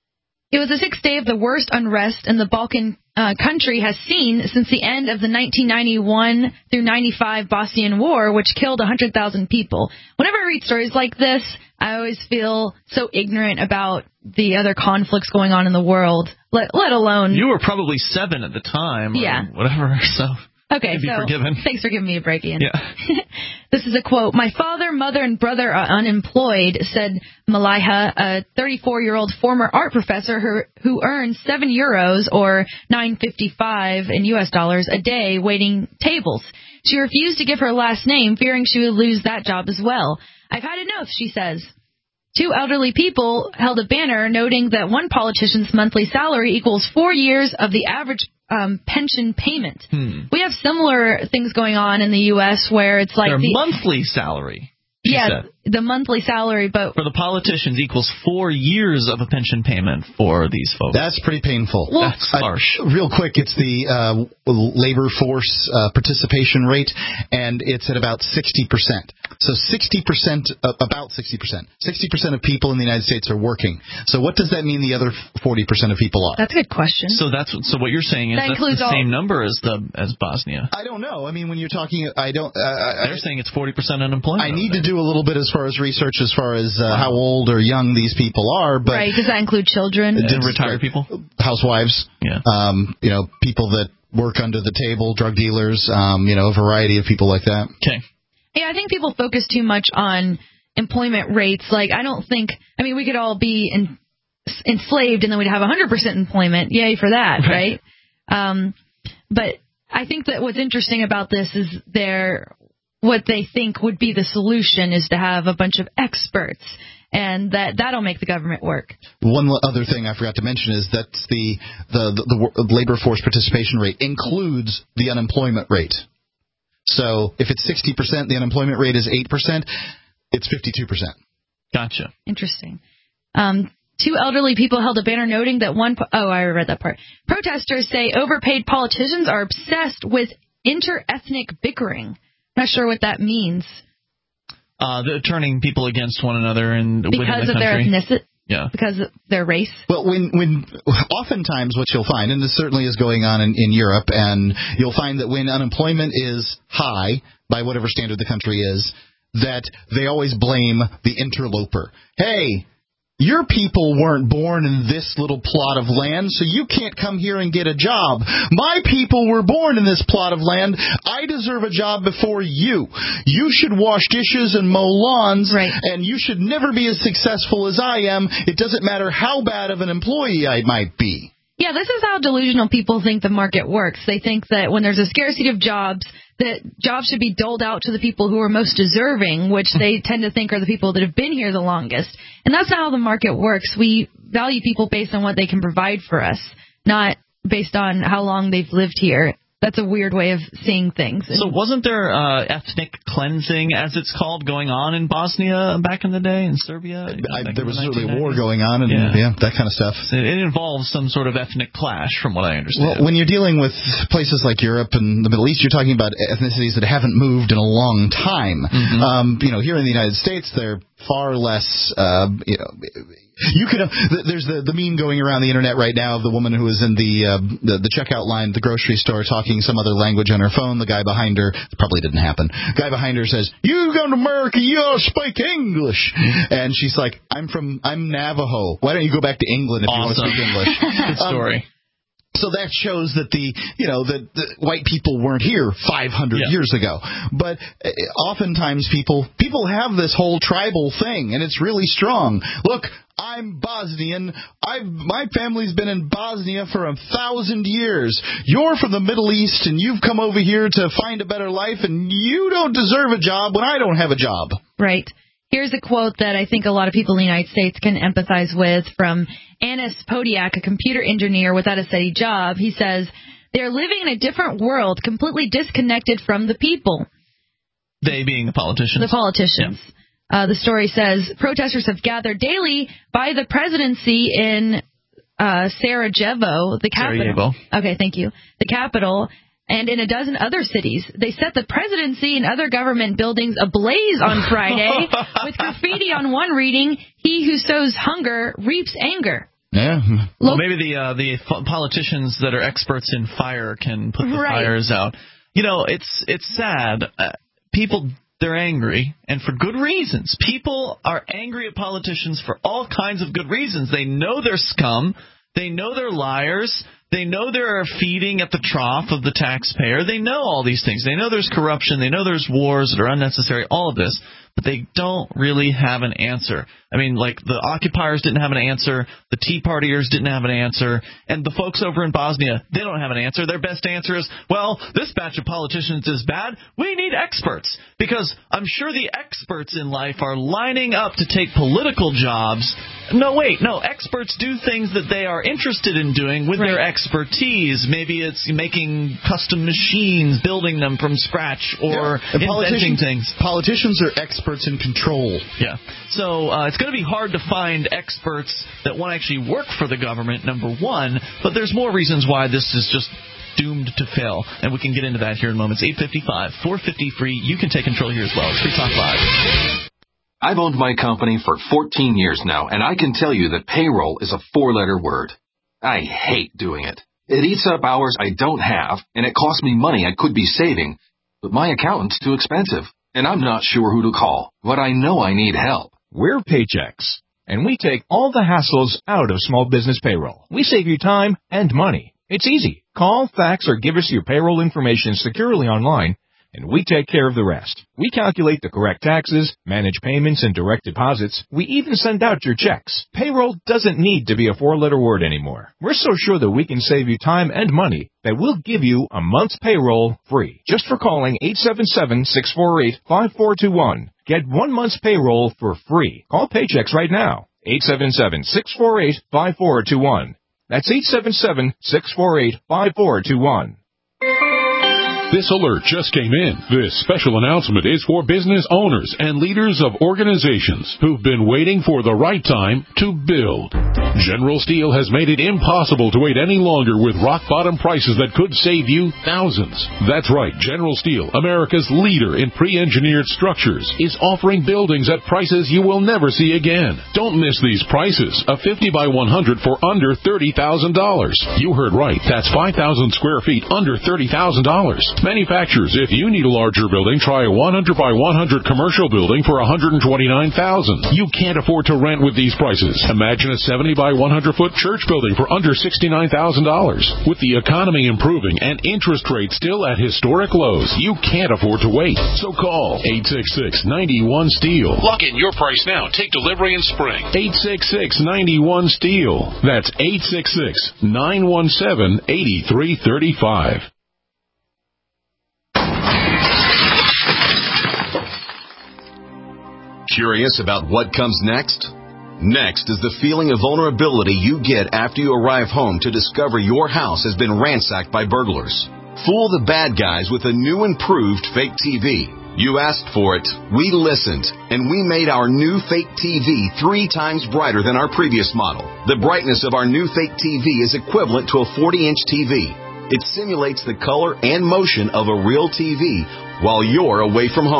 It was the sixth day of the worst unrest in the Balkan uh, country has seen since the end of the nineteen ninety-one through ninety-five Bosnian War, which killed one hundred thousand people. Whenever I read stories like this, I always feel so ignorant about the other conflicts going on in the world, let, let alone... You were probably seven at the time, or yeah. whatever, so... Okay, be so forgiven. Thanks for giving me a break, Ian. Yeah. This is a quote. My father, mother, and brother are unemployed, said Maliha, a thirty-four-year-old former art professor who, who earns seven euros or nine fifty-five in U S dollars a day waiting tables. She refused to give her last name, fearing she would lose that job as well. I've had enough, she says. Two elderly people held a banner noting that one politician's monthly salary equals four years of the average um, pension payment. Hmm. We have similar things going on in the U S where it's like their the monthly salary. Yeah, said. the monthly salary, but for the politicians equals four years of a pension payment for these folks. That's pretty painful. Well, That's harsh. Uh, real quick, it's the uh, labor force uh, participation rate, and it's at about sixty percent. So sixty percent, uh, about sixty percent. sixty percent of people in the United States are working. So what does that mean the other forty percent of people are? That's a good question. So that's so what you're saying is that that's the all... same number as the as Bosnia. I don't know. I mean, when you're talking, I don't. Uh, They're I, saying it's forty percent unemployment. I need to do a little bit as far as research as far as uh, how old or young these people are. But right. Does that include children? And retired people? Housewives. Yeah. Um, you know, people that work under the table, drug dealers, um, you know, a variety of people like that. Okay. Yeah, I think people focus too much on employment rates. Like, I don't think, I mean, we could all be in, enslaved and then we'd have one hundred percent employment. Yay for that, right? right? Um, but I think that what's interesting about this is their, what they think would be the solution is to have a bunch of experts. And that that'll make the government work. One other thing I forgot to mention is that the the, the the labor force participation rate includes the unemployment rate. So if it's sixty percent, the unemployment rate is eight percent. It's fifty-two percent. Gotcha. Interesting. Um, two elderly people held a banner noting that one. Po- oh, I read that part. Protesters say overpaid politicians are obsessed with inter-ethnic bickering. Not sure what that means. Uh, they're turning people against one another and because within the of country. their ethnicity. Yeah. Because of their race. Well, when when oftentimes what you'll find, and this certainly is going on in, in Europe, and you'll find that when unemployment is high by whatever standard the country is, that they always blame the interloper. Hey, your people weren't born in this little plot of land, so you can't come here and get a job. My people were born in this plot of land. I deserve a job before you. You should wash dishes and mow lawns, right. and you should never be as successful as I am. It doesn't matter how bad of an employee I might be. Yeah, this is how delusional people think the market works. They think that when there's a scarcity of jobs, that jobs should be doled out to the people who are most deserving, which they tend to think are the people that have been here the longest. And that's not how the market works. We value people based on what they can provide for us, not based on how long they've lived here. That's a weird way of seeing things. So wasn't there uh, ethnic cleansing, as it's called, going on in Bosnia back in the day, in Serbia? I, there was really a war going on, and yeah, yeah that kind of stuff. So it involves some sort of ethnic clash, from what I understand. Well, when you're dealing with places like Europe and the Middle East, you're talking about ethnicities that haven't moved in a long time. Mm-hmm. Um, you know, here in the United States, they're far less, uh, you know, you can, uh, there's the, the meme going around the internet right now of the woman who is in the, uh, the, the checkout line at the grocery store talking some other language on her phone. The guy behind her, it probably didn't happen. The guy behind her says, "You go to America, you ought to speak English." And she's like, I'm from, I'm Navajo. Why don't you go back to England if awesome. you want to speak English? Good story. Um, So that shows that the, you know, that the white people weren't here five hundred yeah. years ago. But uh, oftentimes people, people have this whole tribal thing, and it's really strong. Look, I'm Bosnian. I've, my family's been in Bosnia for a thousand years. You're from the Middle East, and you've come over here to find a better life, and you don't deserve a job when I don't have a job. Right. Here's a quote that I think a lot of people in the United States can empathize with from Anis Podiak, a computer engineer without a steady job. He says, "They're living in a different world, completely disconnected from the people." They being the politicians. The politicians. Yeah. Uh, the story says, protesters have gathered daily by the presidency in uh, Sarajevo, the capital. Sarajevo. Okay, thank you. The capital. And in a dozen other cities. They set the presidency and other government buildings ablaze on Friday with graffiti on one reading, "He who sows hunger reaps anger." Yeah. Well, maybe the uh, the politicians that are experts in fire can put the right. fires out. You know, it's it's sad. Uh, people, they're angry, and for good reasons. People are angry at politicians for all kinds of good reasons. They know they're scum. They know they're liars. They know they're feeding at the trough of the taxpayer. They know all these things. They know there's corruption. They know there's wars that are unnecessary, all of this. But they don't really have an answer. I mean, like, the occupiers didn't have an answer. The Tea Partiers didn't have an answer. And the folks over in Bosnia, they don't have an answer. Their best answer is, well, this batch of politicians is bad. We need experts. Because I'm sure the experts in life are lining up to take political jobs. No, wait, no. Experts do things that they are interested in doing with right. their expertise. Maybe it's making custom machines, building them from scratch, or yeah. inventing things. Politicians are experts in control. Yeah. So uh, it's going to be hard to find experts that want to actually work for the government, number one. But there's more reasons why this is just doomed to fail. And we can get into that here in moments. eight fifty-five, four fifty free. You can take control here as well. It's Free Talk Live. I've owned my company for fourteen years now, and I can tell you that payroll is a four-letter word. I hate doing it. It eats up hours I don't have, and it costs me money I could be saving. But my accountant's too expensive, and I'm not sure who to call. But I know I need help. We're Paychex, and we take all the hassles out of small business payroll. We save you time and money. It's easy. Call, fax, or give us your payroll information securely online, and we take care of the rest. We calculate the correct taxes, manage payments and direct deposits. We even send out your checks. Payroll doesn't need to be a four-letter word anymore. We're so sure that we can save you time and money that we'll give you a month's payroll free just for calling eight seven seven, six four eight, five four two one. Get one month's payroll for free. Call Paychex right now. eight seven seven, six four eight, five four two one. That's eight seven seven, six four eight, five four two one. This alert just came in. This special announcement is for business owners and leaders of organizations who've been waiting for the right time to build. General Steel has made it impossible to wait any longer with rock-bottom prices that could save you thousands. That's right. General Steel, America's leader in pre-engineered structures, is offering buildings at prices you will never see again. Don't miss these prices. A fifty by one hundred for under thirty thousand dollars. You heard right. That's five thousand square feet under thirty thousand dollars. Manufacturers, if you need a larger building, try a one hundred by one hundred commercial building for one hundred twenty-nine thousand dollars. You can't afford to rent with these prices. Imagine a seventy by one hundred foot church building for under sixty-nine thousand dollars. With the economy improving and interest rates still at historic lows, you can't afford to wait. So call eight six six, nine one, STEEL. Lock in your price now. Take delivery in spring. eight six six, nine one, STEEL. That's eight six six, nine one seven, eight three three five. Curious about what comes next? Next is the feeling of vulnerability you get after you arrive home to discover your house has been ransacked by burglars. Fool the bad guys with a new improved fake T V. You asked for it, we listened, and we made our new fake T V three times brighter than our previous model. The brightness of our new fake T V is equivalent to a forty inch T V. It simulates the color and motion of a real T V while you're away from home.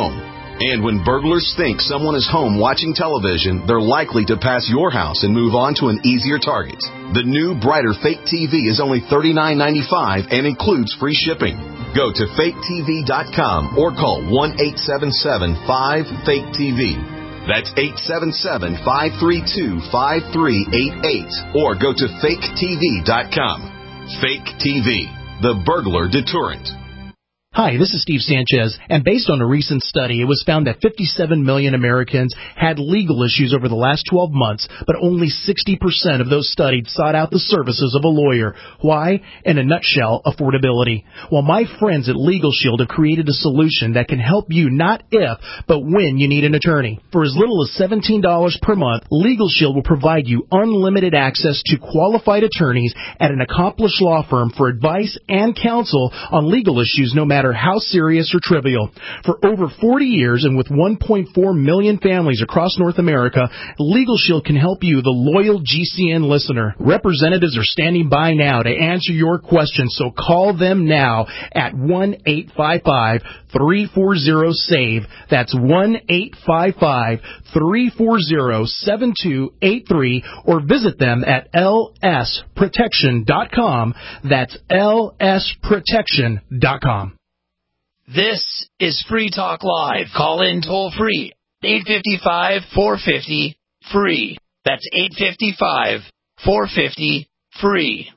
And when burglars think someone is home watching television, they're likely to pass your house and move on to an easier target. The new, brighter Fake T V is only thirty-nine ninety-five and includes free shipping. Go to fake T V dot com or call one eight seven seven five fake T V. That's eight seven seven, five three two, five three eight eight or go to fake T V dot com. Fake T V, the burglar deterrent. Hi, this is Steve Sanchez, and based on a recent study, it was found that fifty-seven million Americans had legal issues over the last twelve months, but only sixty percent of those studied sought out the services of a lawyer. Why? In a nutshell, affordability. Well, my friends at Legal Shield have created a solution that can help you not if, but when you need an attorney. For as little as seventeen dollars per month, Legal Shield will provide you unlimited access to qualified attorneys at an accomplished law firm for advice and counsel on legal issues no matter how serious or trivial. For over forty years and with one point four million families across North America, Legal Shield can help you, the loyal G C N listener. Representatives are standing by now to answer your questions, so call them now at one eight five five, three four zero, SAVE. That's one eight five five, three four zero, seven two eight three or visit them at L S protection dot com. That's L S protection dot com. This is Free Talk Live. Call in toll free. eight five five, four five zero, free. That's eight five five, four five zero, free.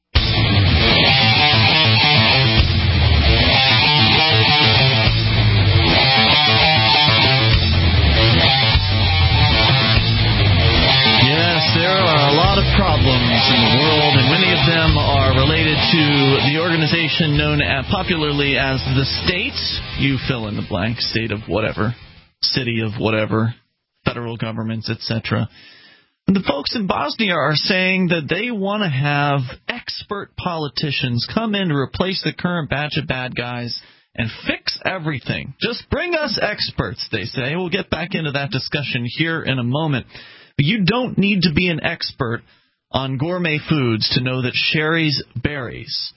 There are a lot of problems in the world, and many of them are related to the organization known as, popularly as the state. You fill in the blank, state of whatever, city of whatever, federal governments, et cetera. The folks in Bosnia are saying that they want to have expert politicians come in to replace the current batch of bad guys and fix everything. Just bring us experts, they say. We'll get back into that discussion here in a moment. But you don't need to be an expert on gourmet foods to know that Sherry's Berries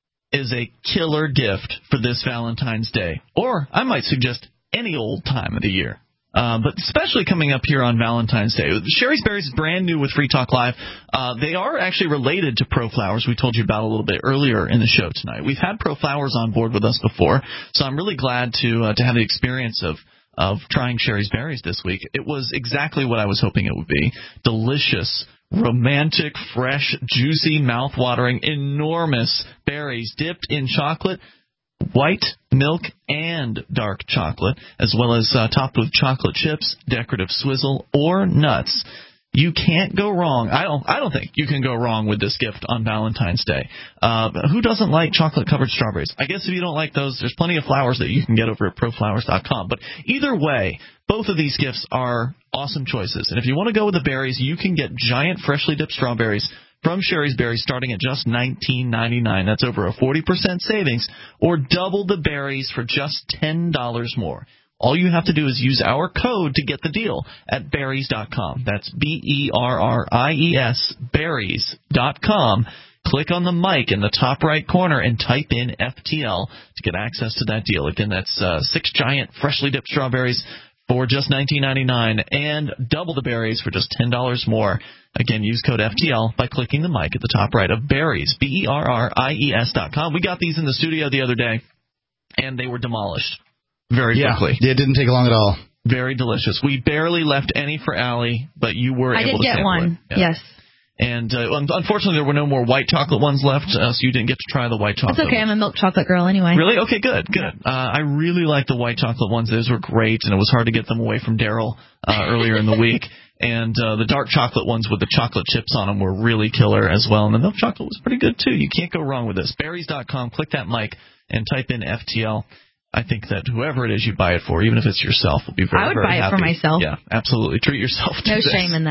is a killer gift for this Valentine's Day. Or, I might suggest, any old time of the year. Uh, but especially coming up here on Valentine's Day. Sherry's Berries is brand new with Free Talk Live. Uh, they are actually related to ProFlowers. We told you about a little bit earlier in the show tonight. We've had ProFlowers on board with us before, so I'm really glad to uh, to have the experience of of trying Sherry's Berries this week. It was exactly what I was hoping it would be. Delicious, romantic, fresh, juicy, mouth-watering, enormous berries dipped in chocolate, white milk, and dark chocolate, as well as uh, topped with chocolate chips, decorative swizzle, or nuts. You can't go wrong. I don't I don't think you can go wrong with this gift on Valentine's Day. Uh, who doesn't like chocolate-covered strawberries? I guess if you don't like those, there's plenty of flowers that you can get over at pro flowers dot com. But either way, both of these gifts are awesome choices. And if you want to go with the berries, you can get giant freshly dipped strawberries from Sherry's Berries starting at just nineteen ninety-nine. That's over a forty percent savings, or double the berries for just ten dollars more. All you have to do is use our code to get the deal at berries dot com. That's B E R R I E S, berries dot com. Click on the mic in the top right corner and type in F T L to get access to that deal. Again, that's uh, six giant freshly dipped strawberries for just nineteen ninety-nine and double the berries for just ten dollars more. Again, use code F T L by clicking the mic at the top right of Berries, B E R R I E S dot com. We got these in the studio the other day, and they were demolished. Very yeah, quickly. It didn't take long at all. Very delicious. We barely left any for Allie, but you were I able to did get sample one. it. Yeah. Yes. And uh, unfortunately, there were no more white chocolate ones left, uh, so you didn't get to try the white chocolate. It's okay. ones. I'm a milk chocolate girl anyway. Really? Okay, good, good. Uh, I really like the white chocolate ones. Those were great, and it was hard to get them away from Daryl uh, earlier in the week. And uh, the dark chocolate ones with the chocolate chips on them were really killer as well. And the milk chocolate was pretty good, too. You can't go wrong with this. berries dot com, click that mic, and type in F T L. I think that whoever it is you buy it for, even if it's yourself, will be very, I would very buy it happy. for myself. Yeah, absolutely. Treat yourself to No this. shame in that.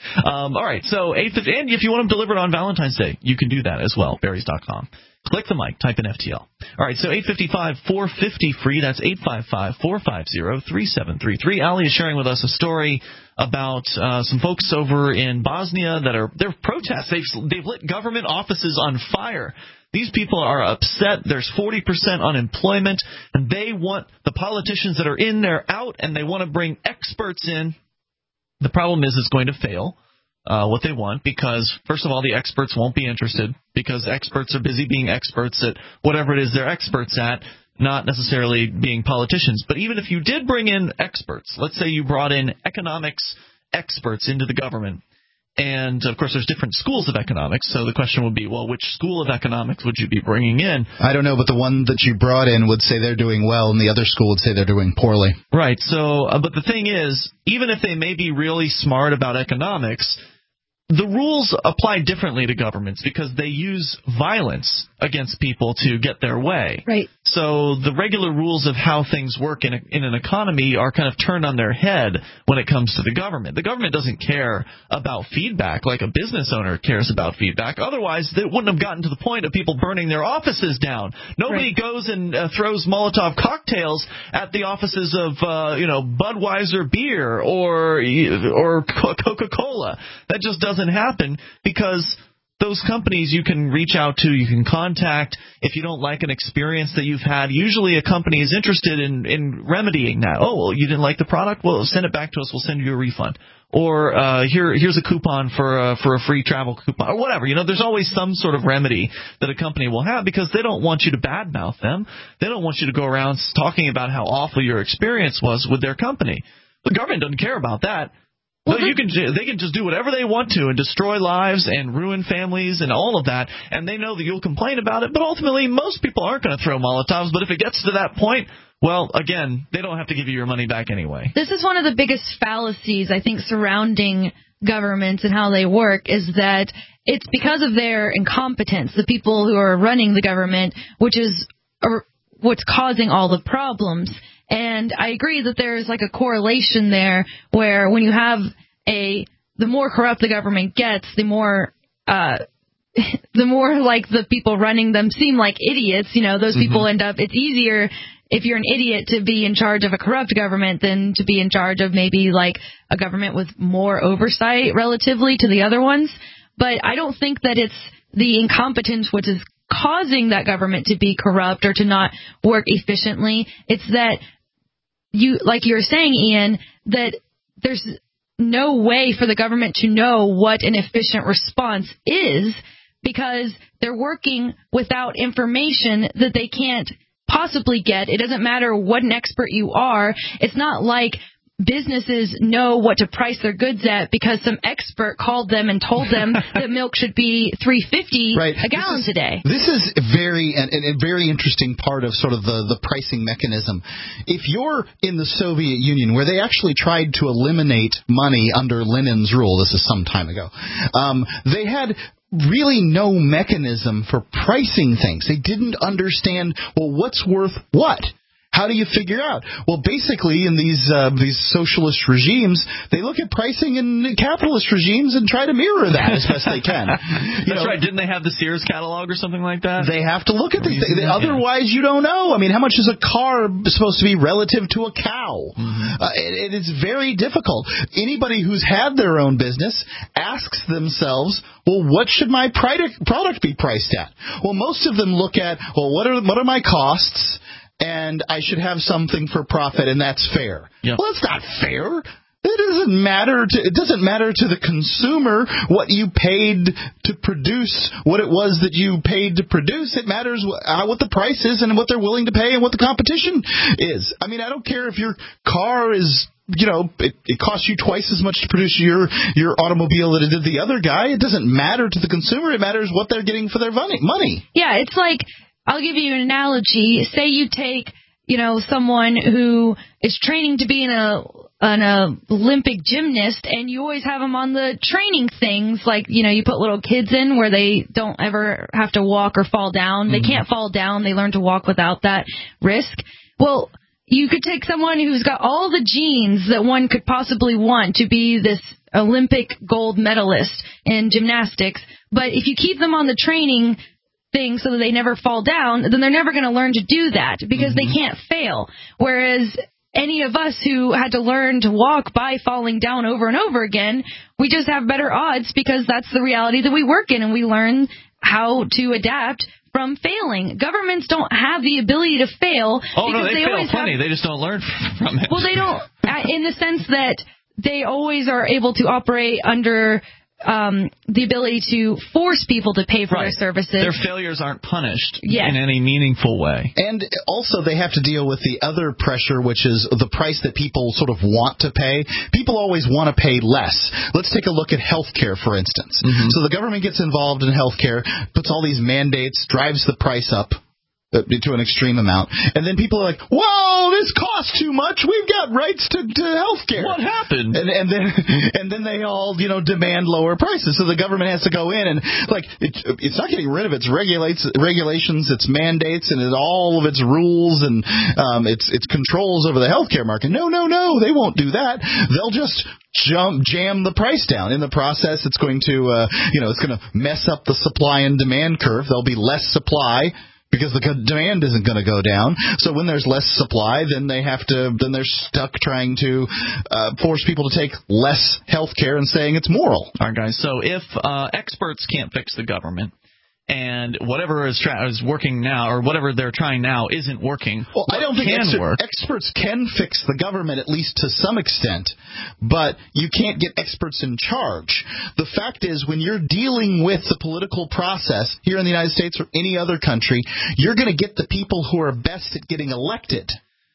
Um, all right, so eight fifty, and if you want them delivered on Valentine's Day, you can do that as well, berries dot com. Click the mic, type in F T L. All right, so eight fifty-five, four fifty free. That's eight five five, four five zero, three seven three three. Ali is sharing with us a story about uh, some folks over in Bosnia that are they're protests. They've they've lit government offices on fire. These people are upset. There's forty percent unemployment, and they want the politicians that are in there out, and they want to bring experts in. The problem is it's going to fail. Uh, what they want, because, first of all, the experts won't be interested, because experts are busy being experts at whatever it is they're experts at, not necessarily being politicians. But even if you did bring in experts, let's say you brought in economics experts into the government, and, of course, there's different schools of economics, so the question would be, well, which school of economics would you be bringing in? I don't know, but the one that you brought in would say they're doing well, and the other school would say they're doing poorly. Right, so, uh, but the thing is, even if they may be really smart about economics, the rules apply differently to governments because they use violence against people to get their way. Right. So the regular rules of how things work in, a, in an economy are kind of turned on their head when it comes to the government. The government doesn't care about feedback like a business owner cares about feedback. Otherwise, they wouldn't have gotten to the point of people burning their offices down. Nobody right. goes and uh, throws Molotov cocktails at the offices of, uh, you know, Budweiser beer or or Coca-Cola. That just doesn't happen because those companies you can reach out to, you can contact if you don't like an experience that you've had. Usually a company is interested in, in remedying that. Oh, well, you didn't like the product? Well, send it back to us. We'll send you a refund. Or uh, here, here's a coupon for uh, for a free travel coupon or whatever. You know, there's always some sort of remedy that a company will have because they don't want you to badmouth them. They don't want you to go around talking about how awful your experience was with their company. The government doesn't care about that. No, you can. They can just do whatever they want to and destroy lives and ruin families and all of that, and they know that you'll complain about it. But ultimately, most people aren't going to throw Molotovs. But if it gets to that point, well, again, they don't have to give you your money back anyway. This is one of the biggest fallacies, I think, surrounding governments and how they work is that it's because of their incompetence, the people who are running the government, which is what's causing all the problems. And I agree that there's like a correlation there where when you have a, the more corrupt the government gets, the more, uh, the more like the people running them seem like idiots. You know, those mm-hmm. people end up, it's easier if you're an idiot to be in charge of a corrupt government than to be in charge of maybe like a government with more oversight relatively to the other ones. But I don't think that it's the incompetence which is causing that government to be corrupt or to not work efficiently. It's that you, like you were saying, Ian, that there's no way for the government to know what an efficient response is because they're working without information that they can't possibly get. It doesn't matter what an expert you are. It's not like businesses know what to price their goods at because some expert called them and told them that milk should be three fifty right. a gallon this is, today. This is a very and a very interesting part of sort of the, the pricing mechanism. If you're in the Soviet Union, where they actually tried to eliminate money under Lenin's rule, this is some time ago, um, they had really no mechanism for pricing things. They didn't understand, well, what's worth what? How do you figure out? Well, basically, in these uh, these socialist regimes, they look at pricing in capitalist regimes and try to mirror that as best they can. You That's know, right. Didn't they have the Sears catalog or something like that? They have to look at these things. Otherwise, you don't know. I mean, how much is a car supposed to be relative to a cow? Mm-hmm. Uh, it, it is very difficult. Anybody who's had their own business asks themselves, well, what should my product product be priced at? Well, most of them look at, well, what are what are my costs? And I should have something for profit, and that's fair. Yep. Well, it's not fair. It doesn't matter to it doesn't matter to the consumer what you paid to produce what it was that you paid to produce. It matters what, uh, what the price is and what they're willing to pay and what the competition is. I mean, I don't care if your car is, you know, it, it costs you twice as much to produce your your automobile that it did the other guy. It doesn't matter to the consumer. It matters what they're getting for their money. Yeah, it's like, I'll give you an analogy. Say you take, you know, someone who is training to be an, a, an Olympic gymnast, and you always have them on the training things, like, you know, you put little kids in where they don't ever have to walk or fall down. Mm-hmm. They can't fall down. They learn to walk without that risk. Well, you could take someone who's got all the genes that one could possibly want to be this Olympic gold medalist in gymnastics, but if you keep them on the training thing so that they never fall down, then they're never going to learn to do that because mm-hmm. they can't fail. Whereas any of us who had to learn to walk by falling down over and over again, we just have better odds because that's the reality that we work in, and we learn how to adapt from failing. Governments don't have the ability to fail. Oh, no, they, they fail always plenty. Have, they just don't learn from it. Well, they don't, in the sense that they always are able to operate under um, the ability to force people to pay for right. their services. Their failures aren't punished yes. in any meaningful way. And also they have to deal with the other pressure, which is the price that people sort of want to pay. People always want to pay less. Let's take a look at health care, for instance. Mm-hmm. So the government gets involved in health care, puts all these mandates, drives the price up to an extreme amount, and then people are like, whoa, this costs too much, we've got rights to, to health care. What happened? And, and then and then they all, you know, demand lower prices, so the government has to go in and, like, it, it's not getting rid of its regulates, regulations, its mandates, and it, all of its rules, and um, its, its controls over the health care market. No, no, no, they won't do that. They'll just jump, jam the price down. In the process, it's going to, uh, you know, it's going to mess up the supply and demand curve. There'll be less supply because the demand isn't going to go down. So when there's less supply, then they have to, then they're stuck trying to uh, force people to take less health care and saying it's moral. All right, guys. So if uh, experts can't fix the government, and whatever is, tra- is working now, or whatever they're trying now isn't working, well, I don't think can ex- work? experts can fix the government, at least to some extent, but you can't get experts in charge. The fact is, when you're dealing with the political process here in the United States or any other country, you're going to get the people who are best at getting elected.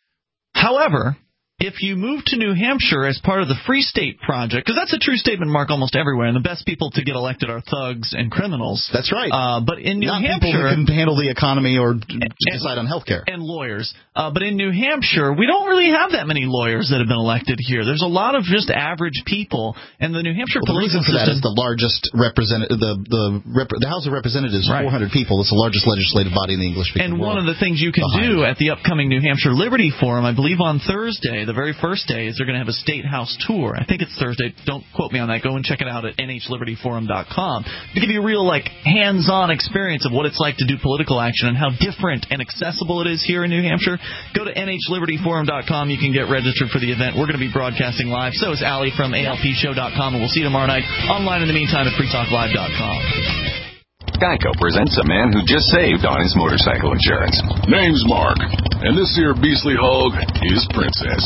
However, if you move to New Hampshire as part of the Free State Project, because that's a true statement, Mark, almost everywhere, and the best people to get elected are thugs and criminals. That's right. Uh, but in New Not Hampshire, people who can handle the economy or and, decide on health care. And lawyers. Uh, but in New Hampshire, we don't really have that many lawyers that have been elected here. There's a lot of just average people, and the New Hampshire well, political system... The reason for system, that is the largest representative, the the, rep- the House of Representatives, right. four hundred people. It's the largest legislative body in the English-speaking and world. And one of the things you can do at the upcoming New Hampshire Liberty Forum, I believe on Thursday, the very first day, is they're going to have a State House tour. I think it's Thursday. Don't quote me on that. Go and check it out at N H Liberty Forum dot com to give you a real, like, hands-on experience of what it's like to do political action and how different and accessible it is here in New Hampshire. Go to N H Liberty Forum dot com. You can get registered for the event. We're going to be broadcasting live. So is Allie from A L P show dot com, and we'll see you tomorrow night online in the meantime at free talk live dot com. Geico presents a man who just saved on his motorcycle insurance. Name's Mark, and this here beastly hog is Princess.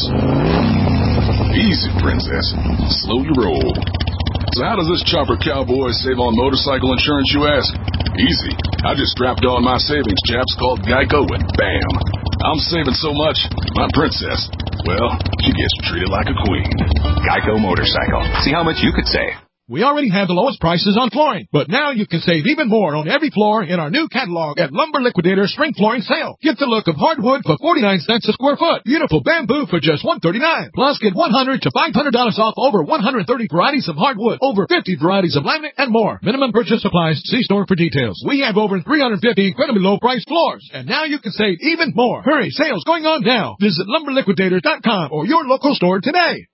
Easy, Princess. Slow to roll. So how does this chopper cowboy save on motorcycle insurance, you ask? Easy. I just strapped on my savings chaps called Geico, and bam! I'm saving so much, my Princess, well, she gets treated like a queen. Geico Motorcycle. See how much you could save. We already have the lowest prices on flooring, but now you can save even more on every floor in our new catalog at Lumber Liquidator Spring Flooring Sale. Get the look of hardwood for forty-nine cents a square foot. Beautiful bamboo for just one hundred thirty-nine dollars. Plus, get one hundred to five hundred dollars off over one hundred thirty varieties of hardwood, over fifty varieties of laminate, and more. Minimum purchase applies. See store for details. We have over three hundred fifty incredibly low-priced floors, and now you can save even more. Hurry, sales going on now. Visit lumber liquidators dot com or your local store today.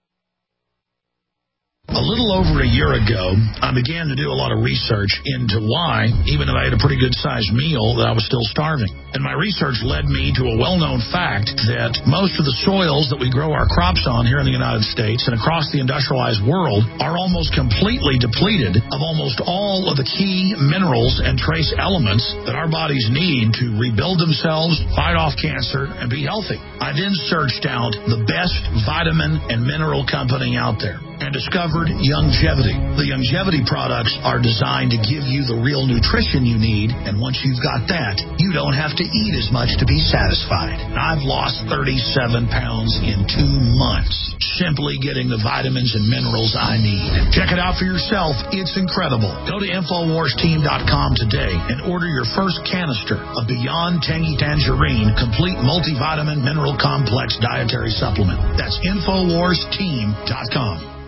A little over a year ago, I began to do a lot of research into why, even if I had a pretty good-sized meal, that I was still starving. And my research led me to a well-known fact that most of the soils that we grow our crops on here in the United States and across the industrialized world are almost completely depleted of almost all of the key minerals and trace elements that our bodies need to rebuild themselves, fight off cancer, and be healthy. I then searched out the best vitamin and mineral company out there and discovered Youngevity. The Youngevity products are designed to give you the real nutrition you need, and once you've got that, you don't have to eat as much to be satisfied. I've lost thirty-seven pounds in two months, simply getting the vitamins and minerals I need. Check it out for yourself. It's incredible. Go to Infowars Team dot com today and order your first canister of Beyond Tangy Tangerine Complete Multivitamin Mineral Complex Dietary Supplement. That's Infowars Team dot com.